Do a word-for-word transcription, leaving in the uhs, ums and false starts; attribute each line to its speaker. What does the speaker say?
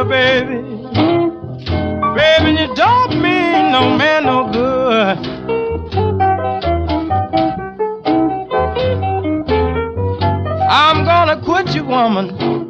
Speaker 1: here, baby. Baby, you don't mean no man no good. I'm gonna quit you, woman.